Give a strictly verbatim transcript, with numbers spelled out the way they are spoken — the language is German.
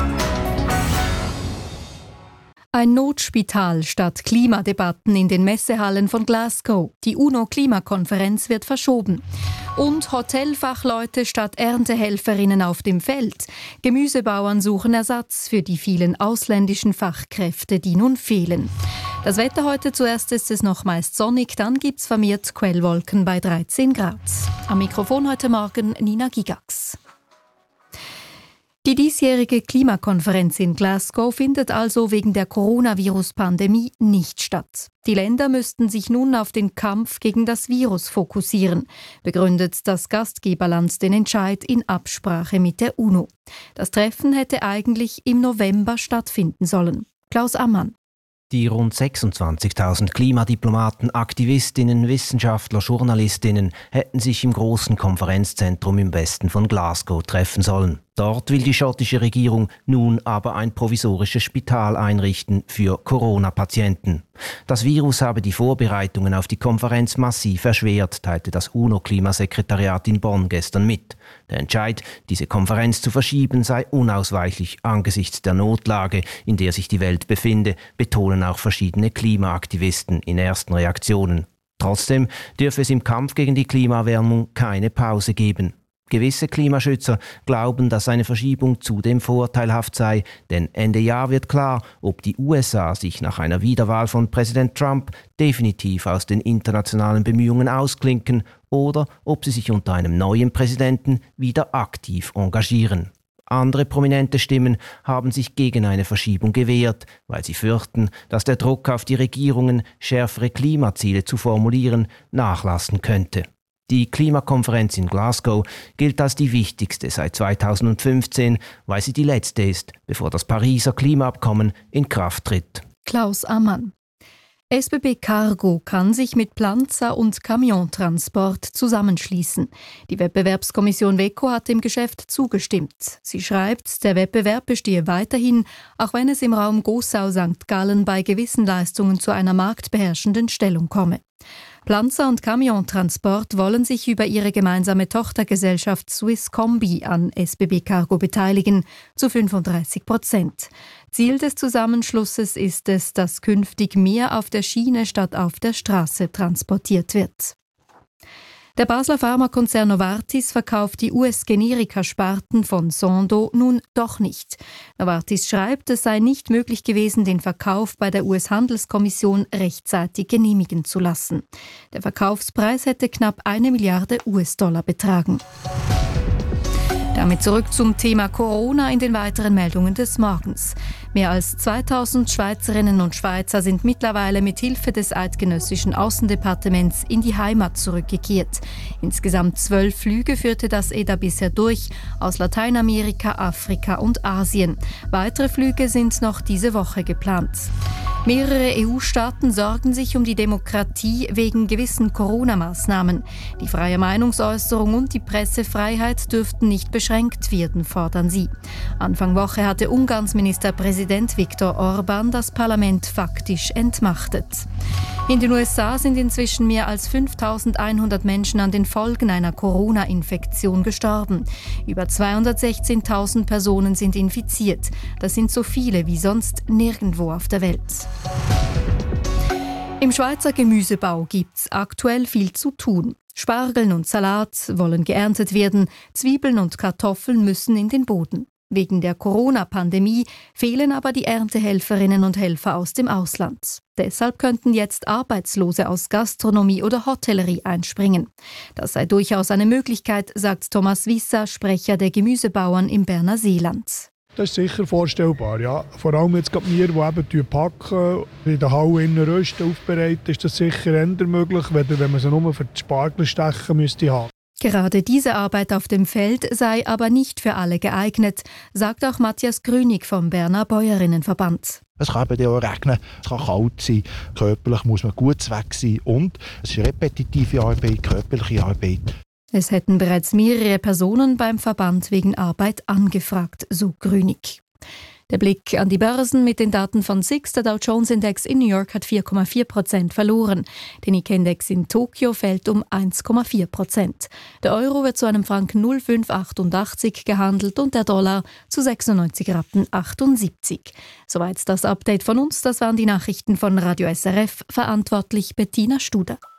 Ein Notspital statt Klimadebatten in den Messehallen von Glasgow. Die UNO-Klimakonferenz wird verschoben. Und Hotelfachleute statt Erntehelferinnen auf dem Feld. Gemüsebauern suchen Ersatz für die vielen ausländischen Fachkräfte, die nun fehlen. Das Wetter heute: zuerst ist es noch meist sonnig, dann gibt es vermehrt Quellwolken bei dreizehn Grad. Am Mikrofon heute Morgen Nina Gigax. Die diesjährige Klimakonferenz in Glasgow findet also wegen der Coronavirus-Pandemie nicht statt. Die Länder müssten sich nun auf den Kampf gegen das Virus fokussieren, begründet das Gastgeberland den Entscheid in Absprache mit der UNO. Das Treffen hätte eigentlich im November stattfinden sollen. Klaus Ammann. Die rund sechsundzwanzigtausend Klimadiplomaten, Aktivistinnen, Wissenschaftler, Journalistinnen hätten sich im großen Konferenzzentrum im Westen von Glasgow treffen sollen. Dort will die schottische Regierung nun aber ein provisorisches Spital einrichten für Corona-Patienten. Das Virus habe die Vorbereitungen auf die Konferenz massiv erschwert, teilte das UNO-Klimasekretariat in Bonn gestern mit. Der Entscheid, diese Konferenz zu verschieben, sei unausweichlich angesichts der Notlage, in der sich die Welt befinde, betonen auch verschiedene Klimaaktivisten in ersten Reaktionen. Trotzdem dürfe es im Kampf gegen die Klimaerwärmung keine Pause geben. Gewisse Klimaschützer glauben, dass eine Verschiebung zudem vorteilhaft sei, denn Ende Jahr wird klar, ob die U S A sich nach einer Wiederwahl von Präsident Trump definitiv aus den internationalen Bemühungen ausklinken oder ob sie sich unter einem neuen Präsidenten wieder aktiv engagieren. Andere prominente Stimmen haben sich gegen eine Verschiebung gewehrt, weil sie fürchten, dass der Druck auf die Regierungen, schärfere Klimaziele zu formulieren, nachlassen könnte. Die Klimakonferenz in Glasgow gilt als die wichtigste seit zweitausendfünfzehn, weil sie die letzte ist, bevor das Pariser Klimaabkommen in Kraft tritt. Klaus Ammann. S B B Cargo kann sich mit Planza und Kamiontransport zusammenschließen. Die Wettbewerbskommission WECO hat dem Geschäft zugestimmt. Sie schreibt, der Wettbewerb bestehe weiterhin, auch wenn es im Raum Gossau-Sankt Gallen bei gewissen Leistungen zu einer marktbeherrschenden Stellung komme. Planza und Kamiontransport wollen sich über ihre gemeinsame Tochtergesellschaft Swisscombi an S B B Cargo beteiligen, zu fünfunddreißig Prozent. Ziel des Zusammenschlusses ist es, dass künftig mehr auf der Schiene statt auf der Straße transportiert wird. Der Basler Pharmakonzern Novartis verkauft die U S-Generika-Sparten von Sandoz nun doch nicht. Novartis schreibt, es sei nicht möglich gewesen, den Verkauf bei der U S-Handelskommission rechtzeitig genehmigen zu lassen. Der Verkaufspreis hätte knapp eine Milliarde U S-Dollar betragen. Damit zurück zum Thema Corona in den weiteren Meldungen des Morgens. Mehr als zweitausend Schweizerinnen und Schweizer sind mittlerweile mit Hilfe des eidgenössischen Aussendepartements in die Heimat zurückgekehrt. Insgesamt zwölf Flüge führte das E D A bisher durch, aus Lateinamerika, Afrika und Asien. Weitere Flüge sind noch diese Woche geplant. Mehrere E U-Staaten sorgen sich um die Demokratie wegen gewissen Corona-Maßnahmen. Die freie Meinungsäußerung und die Pressefreiheit dürften nicht beschränkt werden, fordern sie. Anfang Woche hatte Ungarns Ministerpräsident Viktor Orbán das Parlament faktisch entmachtet. In den U S A sind inzwischen mehr als fünftausendeinhundert Menschen an den Folgen einer Corona-Infektion gestorben. Über zweihundertsechzehntausend Personen sind infiziert. Das sind so viele wie sonst nirgendwo auf der Welt. Im Schweizer Gemüsebau gibt's aktuell viel zu tun. Spargeln und Salat wollen geerntet werden, Zwiebeln und Kartoffeln müssen in den Boden. Wegen der Corona-Pandemie fehlen aber die Erntehelferinnen und Helfer aus dem Ausland. Deshalb könnten jetzt Arbeitslose aus Gastronomie oder Hotellerie einspringen. Das sei durchaus eine Möglichkeit, sagt Thomas Wisser, Sprecher der Gemüsebauern im Berner Seeland. Das ist sicher vorstellbar, ja. Vor allem jetzt gerade wir, die eben packen, in der Halle innen rösten, aufbereiten, ist das sicher eher möglich, wenn man sie nur für die Spargel stechen müsste haben. Gerade diese Arbeit auf dem Feld sei aber nicht für alle geeignet, sagt auch Matthias Grünig vom Berner Bäuerinnenverband. Es kann eben auch regnen, es kann kalt sein, körperlich muss man gut weg sein und es ist repetitive Arbeit, körperliche Arbeit. Es hätten bereits mehrere Personen beim Verband wegen Arbeit angefragt, so Grünig. Der Blick an die Börsen mit den Daten von S I X. Der Dow Jones Index in New York hat vier Komma vier Prozent verloren. Der Nikkei-Index in Tokio fällt um eins Komma vier Prozent. Der Euro wird zu einem Franken null Komma fünf achtundachtzig gehandelt und der Dollar zu sechsundneunzig Rappen achtundsiebzig. Soweit das Update von uns. Das waren die Nachrichten von Radio S R F. Verantwortlich Bettina Studer.